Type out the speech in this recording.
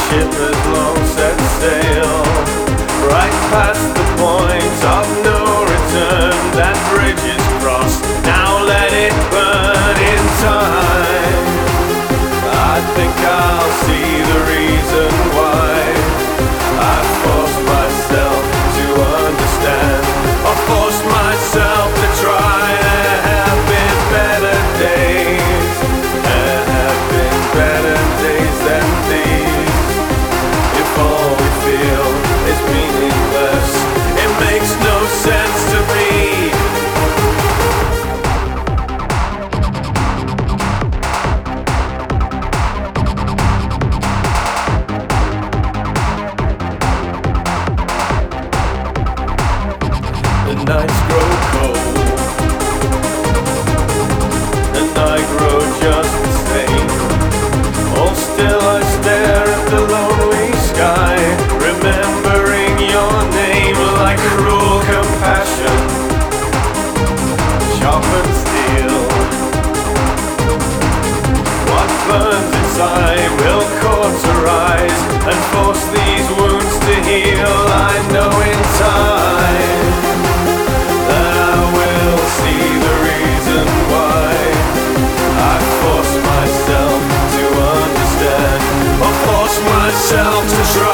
ship has long set sail, right past the point of no return. That bridge is crossed, now let it burn in time. I think I'll see the reason why I forced myself to understand. I forced myself to try. There have been better days, there have been better days than these. If all we feel is meaningless, it makes no sense to me. The nights grow cold, and I grow just the same. All still I stare at the lonely sky, remembering your name like cruel compassion, sharpened steel. What burns inside will cauterize and force these wounds to heal. I know in time that I will see the reason why I force myself to understand, or force myself to try.